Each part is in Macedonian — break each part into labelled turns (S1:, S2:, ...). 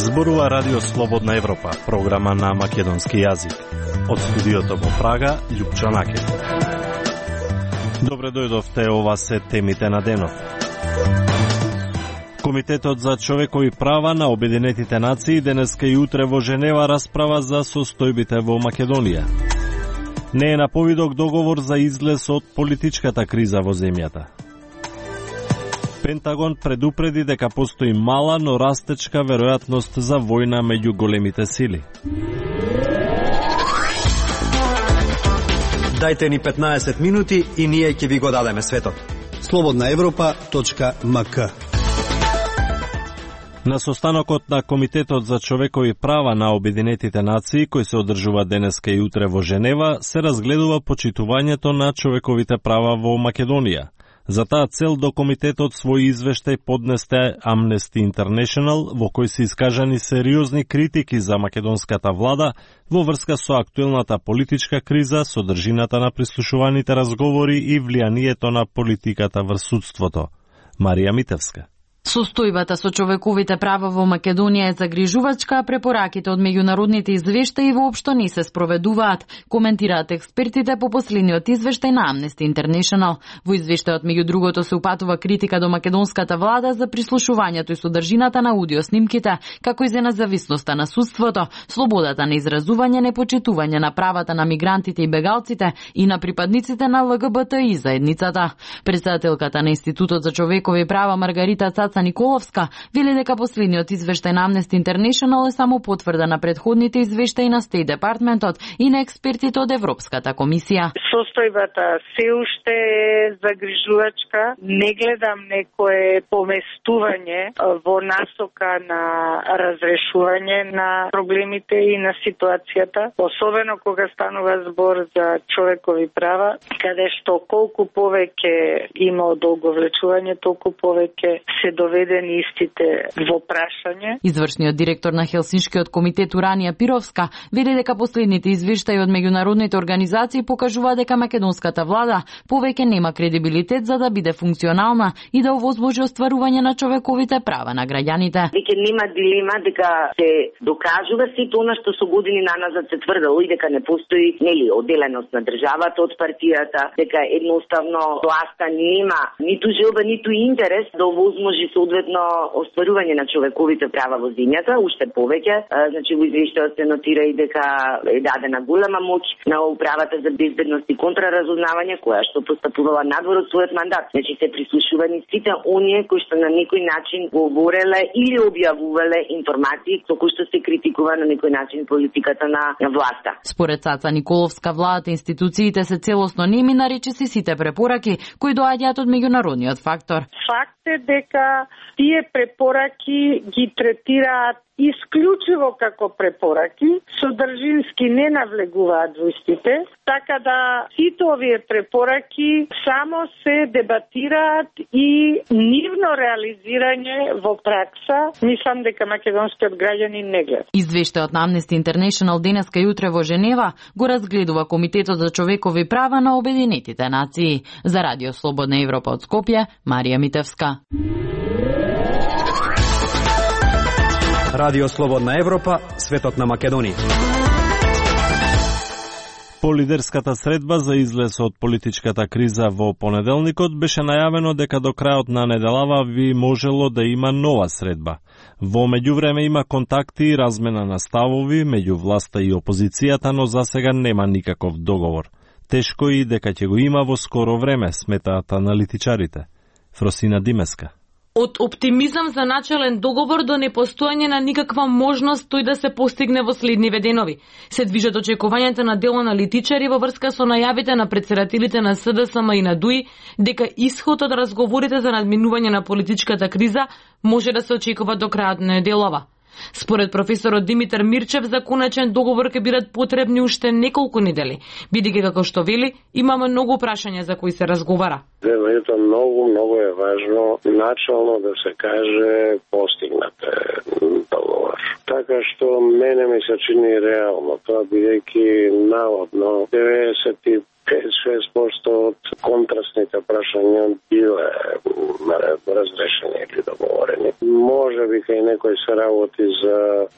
S1: Зборува Радио Слободна Европа, програма на македонски јазик. Од студиото во Прага, Љупчо Накев. Добре дојдовте, ова се темите на денов. Комитетот за човекови права на Обединетите нации денеска и утре во Женева расправа за состојбите во Македонија. Не е на повидок договор за излез од политичката криза во земјата. Пентагон предупреди дека постои мала, но растечка веројатност за војна меѓу големите сили.
S2: Дајте ни 15 минути и ние ќе ви го дадеме светот.
S3: slobodnaevropa.mk.
S1: На состанокот на Комитетот за човекови права на Обединетите нации, кој се одржува денеска и утре во Женева, се разгледува почитувањето на човековите права во Македонија. За таа цел до комитетот свој извештај поднесте Amnesty International, во кој се искажани сериозни критики за македонската влада во врска со актуелната политичка криза, содржината на прислушуваните разговори и влијанието на политиката врз судството. Марија Митевска.
S4: Состојбата со човековите права во Македонија е загрижувачка, а препораките од меѓународните извештаи воопшто не се спроведуваат, коментираат експертите по последниот извештај на Amnesty International. Во извештајот меѓу другото се упатува критика до македонската влада за прислушувањето и содржината на аудиоснимките, како и за независноста на судството, слободата на изразување, непочитување на правата на мигрантите и бегалците и на припадниците на ЛГБТИ заедницата. Председателката на Институтот за човекови права Маргарита Николовска вели дека последниот извештај на Amnesty International е само потврда на предходните извештаи на State Departmentот и на експертите од Европската комисија.
S5: Состојбата се уште е загрижувачка. Не гледам некое поместување во насока на разрешување на проблемите и на ситуацијата, особено кога станува збор за човекови права, каде што колку повеќе има одолговлечување, толку повеќе се доведени истите во прашање.
S4: Извршниот директор на Хелсиншкиот комитет Уранија Пировска вели дека последните извештаи од меѓународните организации покажува дека македонската влада повеќе нема кредибилитет за да биде функционална и да овозможи остварување на човековите права на граѓаните.
S6: Веќе нема дилема дека се докажува сето она што со години наназад се тврдало и дека не постои одделеност на државата од партијата, дека едноставно власта нема ниту желба, ниту интерес да овозможи соодветно остварување на човековите права во земјата, уште повеќе. Значи во извештајот се нотира и дека е дадена голема моќ на управата за безбедност и контраразузнавање, која што постапувала надвор од својот мандат. Значи се прислушувани сите оние кои што на некој начин говореле или објавувале информации со кои што се критикува на некој начин политиката на власта.
S4: Според Цаца Николовска, владата и институциите се целосно неми на речиси сите препораки кои доаѓаат од меѓународниот фактор.
S5: Факт е дека тие препораки ги третираат исклучиво како препораки, содржински не навлегуваат во истите, така да сите овие препораки само се дебатираат и нивно реализирање во пракса, мислам дека македонскиот граѓанин не гледа.
S4: Извештајот на Amnesty International денеска и утре во Женева го разгледува Комитетот за човекови права на Обединетите нации. За Радио Слободна Европа од Скопје, Марија Митевска.
S2: Радио Слободна Европа, светот на Македонија.
S1: По лидерската средба за излез од политичката криза во понеделникот беше најавено дека до крајот на неделава би можело да има нова средба. Во меѓувреме има контакти и размена на ставови меѓу власта и опозицијата, но засега нема никаков договор. Тешко и дека ќе го има во скоро време, сметаат аналитичарите. Фросина Димеска.
S7: Од оптимизам за начален договор до непостојање на никаква можност тој да се постигне во следниве денови. Се движат очекувањата на дел аналитичари во врска со најавите на претседателите на СДСМ и на ДУИ дека исход од разговорите за надминување на политичката криза може да се очекува до крајот на неделава. Според професорот Димитар Мирчев, за конечен договор ќе бидат потребни уште неколку недели, бидејќи како што вели, имаме многу прашања за кои се разговара.
S8: Ето многу е важно начално да се каже постигнате договор. Така што мене ми се чини реално тоа, бидејќи наводно 95-6% од контрастните прашања биле разрешени или договорени. Може би кај некој се работи за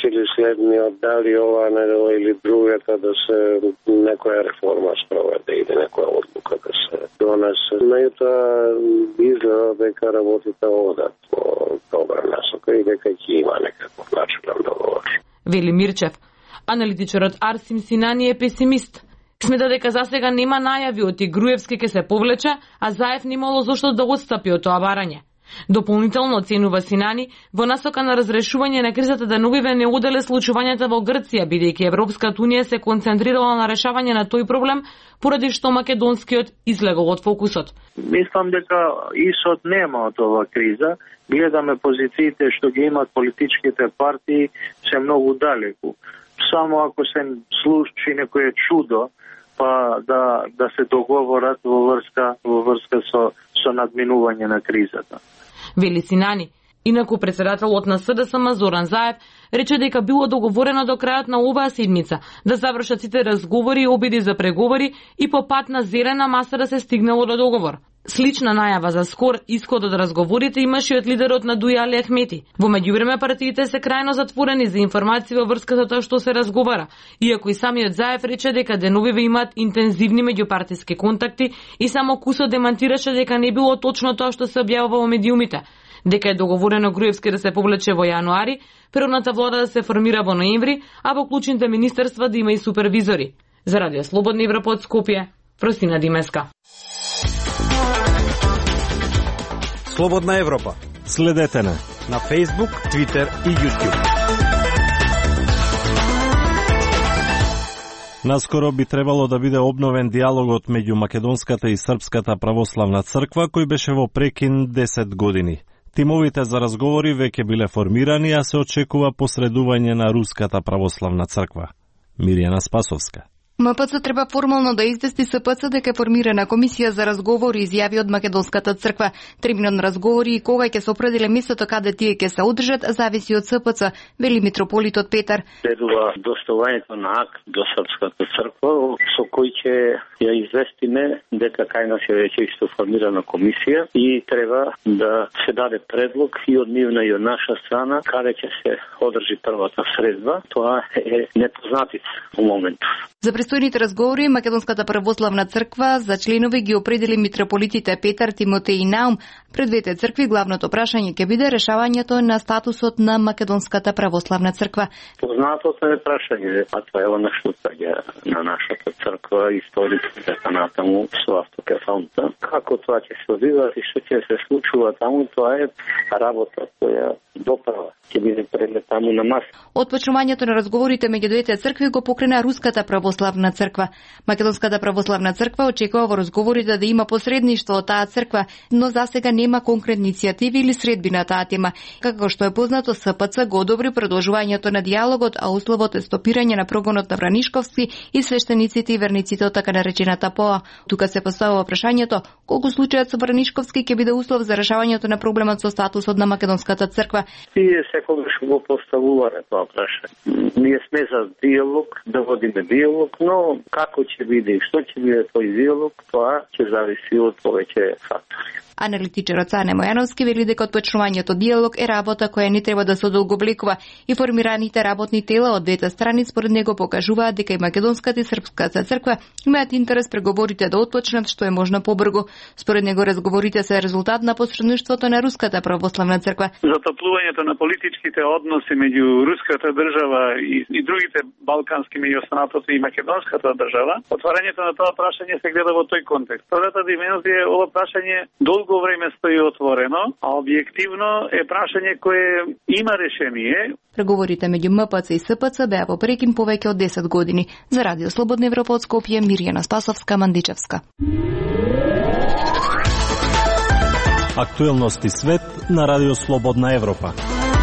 S8: сили следниот, дали ова недела или другата да се некоја реформа спроведе или некоја одлука да се донесе. Меѓутоа изгледа дека работите одат по добра насока и дека ќе има некаков начелен договор.
S7: Вели Мирчев. Аналитичарот Арсим Синани е песимист. Смета дека засега нема најави од Груевски ке се повлече, а Заев немало зошто да отстапи од тоа барање. Дополнително оценува Синани во насока на разрешување на кризата деновиве не оделе случувањата во Грција, бидејќи Европската унија се концентрирала на решавање на тој проблем, поради што македонскиот излегол од фокусот.
S3: Мислам дека исход нема од оваа криза. Гледаме позициите што ги имат политичките партии се многу далеку. Само ако се случи некое чудо, па да се договорат во врска со надминување на кризата.
S7: Вели Синани. Инаку председателот на СДСМ Зоран Заев рече дека било договорено до крајот на оваа седмица да завршат сите разговори и обиди за преговори и по пат на зелена маса да се стигнало до договор. Слична најава за скор исход од разговорите имаше и од лидерот на Дуја Али Ахмети. Во меѓувреме партиите се крајно затворени за информации во врска со тоа што се разговара, иако и самиот Заев рече дека деновиве имаат интензивни меѓупартиски контакти и само Кусо демантираше дека не било точно тоа што се објавува во медиумите, дека е договорено Груевски да се повлече во јануари, природната влада да се формира во ноември, а во клучните министерства да има и супервизори. За Радио Слободна Европа од Скопје, Просина Димеска.
S2: Слободна Европа.
S1: Следете на
S2: Facebook, Twitter и YouTube.
S1: Наскоро би требало да биде обновен диалогот меѓу Македонската и Српската православна црква, кој беше во прекин 10 години. Тимовите за разговори веќе биле формирани, а се очекува посредување на Руската православна црква. Мирјана Спасовска.
S9: МПЦ треба формално да извести СПЦ дека е формирана комисија за разговори, изјави од Македонската црква. Терминот на разговори и кога ќе се определи местото каде тие ќе се одржат зависи од СПЦ, вели митрополитот Петар.
S10: Следува доставувањето на акт до Српската црква, со кој ќе ја известиме дека кај нас е веќе исто формирана комисија и треба да се даде предлог и од нивна и од наша страна каде ќе се одржи првата средба. Тоа е непознатица во моментов.
S9: За престојните разговори Македонската православна црква за членови ги определи митрополитите Петар, Тимотеј и Наум. Пред двете цркви главното прашање ќе биде решавањето на статусот на Македонската православна црква.
S10: Познатото е прашање, а тоа е она што на нашата црква историците дека натаму со автокефалта. Како тоа ќе се одвива и што ќе се случува таму, тоа е работа која доправа ќе биде предмет таму на маса.
S9: Отпочнувањето на разговорите меѓу двете цркви го покрена Руската православна црква. Македонската православна црква очекува во разговорите да има посредништво од таа црква, но засега нема конкретни иницијативи или средби на таа тема. Како што е познато, СПЦ го одобри продолжувањето на диалогот, а условот е стопирање на прогонот на Вранишковски и свештениците и верниците од така наречената ПОА. Тука се поставува прашањето колку случајот со Вранишковски ќе биде услов за решавањето на проблемот со статусот на Македонската црква.
S10: Тие секогаш го поставувале тоа прашање. Ние сме за диалог, да водиме диалог, но како ќе биде и што ќе биде тој диалог, тоа ќе зависи од повеќе фактори.
S9: Аналитичарот Сане Мојановски вели дека отпочнувањето диалог е работа која не треба да се одолговлекува и формираните работни тела од двете страни според него покажуваат дека и Македонската и Српската црква имаат интерес преговорите да отпочнат што е можно побрзо. Според него разговорите се резултат на посредништвото на Руската православна црква.
S11: Затоплувањето на политичките односи меѓу руската држава и другите балкански меѓу останатото и македонската држава, отварањето на тоа прашање се гледа во тој контекст. Првата димензија е ова прашање долго време стои отворено, а објективно е прашање кое има решение.
S9: Преговорите меѓу МПЦ и СПЦ беа во прекин повеќе од 10 години. За Радио Слободна Европа од Скопје, Мирјана Спасовска, Мандичевска.
S1: Актуелности свет на Радио Слободна Европа.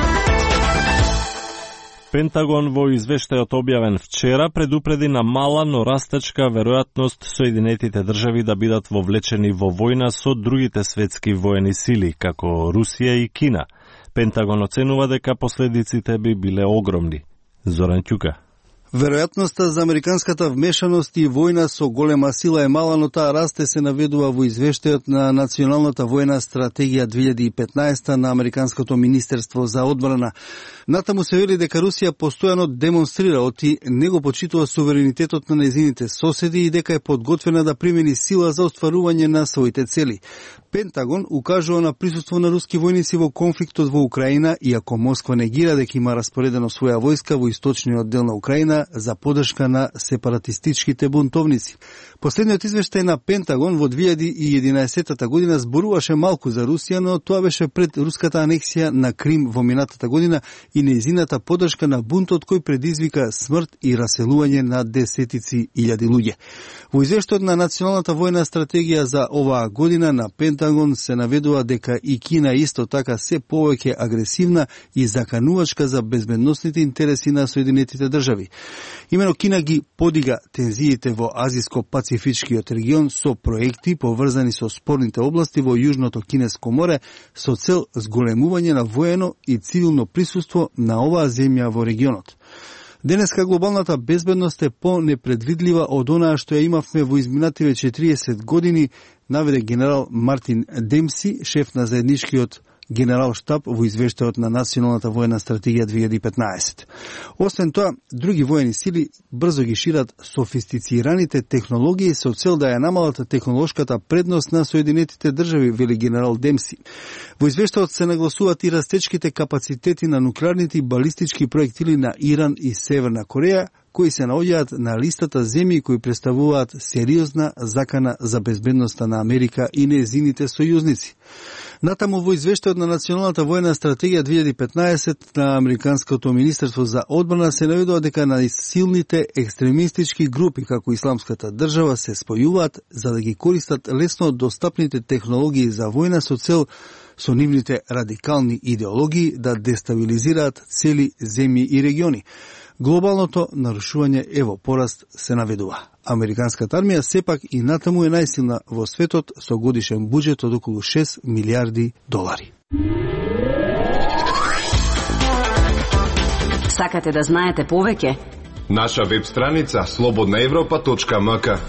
S1: Пентагон во извештајот објавен вчера предупреди на мала, но растечка веројатност Соединетите држави да бидат вовлечени во војна со другите светски воени сили, како Русија и Кина. Пентагон оценува дека последиците би биле огромни. Зоран Ќука.
S12: Веројатноста за американската вмешаност и војна со голема сила е мала, но таа расте, се наведува во извештајот на Националната војна стратегија 2015 на Американското министерство за одбрана. Натаму се вели дека Русија постојано демонстрира оти не го почитува суверенитетот на нејзините соседи и дека е подготвена да примени сила за остварување на своите цели. Пентагон укажува на присуство на руски војници во конфликтот во Украина, иако Москва негира дека има распоредено своја војска во источниот дел на Украина за поддршка на сепаратистичките бунтовници. Последниот извештај на Пентагон во 2011 година зборуваше малку за Русија, но тоа беше пред руската анексија на Крим во минатата година и нејзината поддршка на бунтот кој предизвика смрт и раселување на десетици илјади луѓе. Во извештајот на Националната војна стратегија за оваа година на Пентагон се наведува дека и Кина исто така се повеќе агресивна и заканувачка за безбедносните интереси на Соединетите држави. Имено Кина ги подига тензиите во Азиско-Пацифичкиот регион со проекти поврзани со спорните области во Јужното Кинеско море со цел зголемување на воено и цивилно присуство на оваа земја во регионот. Денеска глобалната безбедност е по-непредвидлива од онаа што ја имавме во изминативе 40 години, наведе генерал Мартин Демси, шеф на заедничкиот генерал штаб во извештајот на Националната војна стратегија 2015. Освен тоа, други воени сили брзо ги шират софистицираните технологии со цел да ја намалат технолошката предност на Соединетите држави, вели генерал Демси. Во извештајот се нагласуваат и растечките капацитети на нуклеарните и балистички проектили на Иран и Северна Кореја, кои се наоѓаат на листата земји кои представуваат сериозна закана за безбедноста на Америка и нејзините сојузници. Натаму во извештајот на Националната војна стратегија 2015 на Американското министерство за одбрана се наведува дека најсилните екстремистички групи како Исламската држава се спојуваат за да ги користат лесно достапните технологии за војна со цел со нивните радикални идеологии да дестабилизираат цели земји и региони. Глобалното нарушување е во пораст, се наведува. Американската армија сепак и натаму е најсилна во светот со годишен буџет од околу 6 милиарди долари.
S13: Сакате да знаете повеќе?
S14: Наша веб страница slobodnaevropa.mk.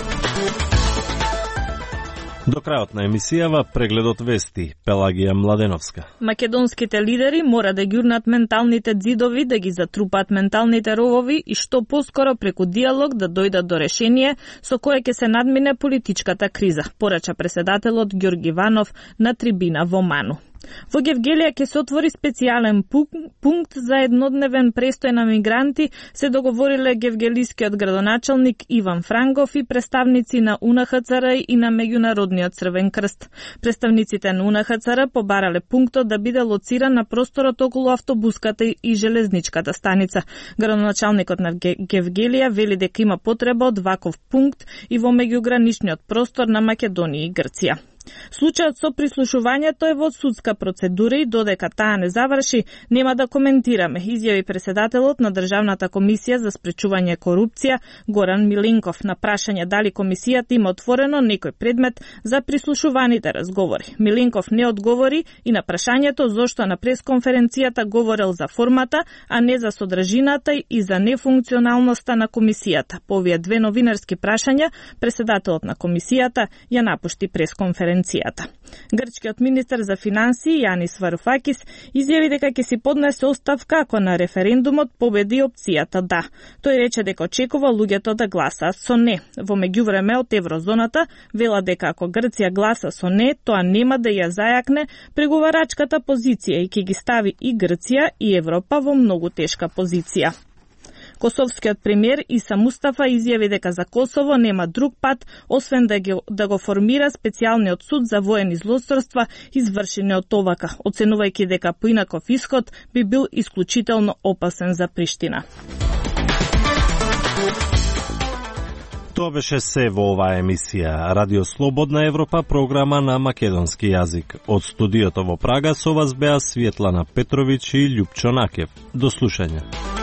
S1: До крајот на емисијава прегледот вести, Пелагија Младеновска.
S15: Македонските лидери мора да ги урнат менталните ѕидови, да ги затрупаат менталните ровови и што поскоро преку диалог да дојдат до решение со кое ќе се надмине политичката криза, порача преседателот Ѓорги Ванов на трибина во Ману. Во Гевгелија ќе се отвори специјален пункт за еднодневен престој на мигранти, се договориле гевгелискиот градоначалник Иван Франгов и представници на УНХЦР и на Меѓународниот Црвен крст. Представниците на УНХЦР побарале пунктот да биде лоциран на просторот околу автобуската и железничката станица. Градоначалникот на Гевгелија вели дека има потреба од ваков пункт и во меѓуграничниот простор на Македонија и Грција. Случајот со прислушувањето е во судска процедура и додека таа не заврши, нема да коментираме, изјави преседателот на Државната комисија за спречување корупција Горан Милинков на прашање дали комисијата има отворено некој предмет за прислушуваните разговори. Милинков не одговори и на прашањето зошто на пресконференцијата говорел за формата, а не за содржината и за нефункционалноста на комисијата. По овие две новинарски прашања, преседателот на комисијата ја напушти пресконференцијата. Грчкиот министер за финансии Јанис Варуфакис изјави дека ќе си поднесе оставка ако на референдумот победи опцијата да. Тој рече дека очекува луѓето да гласаат со не. Во меѓувреме од еврозоната вела дека ако Грција гласа со не, тоа нема да ја зајакне преговарачката позиција и ќе ги стави и Грција и Европа во многу тешка позиција. Косовскиот премиер Иса Мустафа изјави дека за Косово нема друг пат, освен да го формира специјалниот суд за воени злосторства извршени од ОВК, оценувајќи дека поинаков исход би бил исклучително опасен за Приштина.
S1: Тоа беше се во оваа емисија. Радио Слободна Европа, програма на македонски јазик. Од студиото во Прага со вас беа Светлана Петровиќ и Љупчо Накев. До слушање.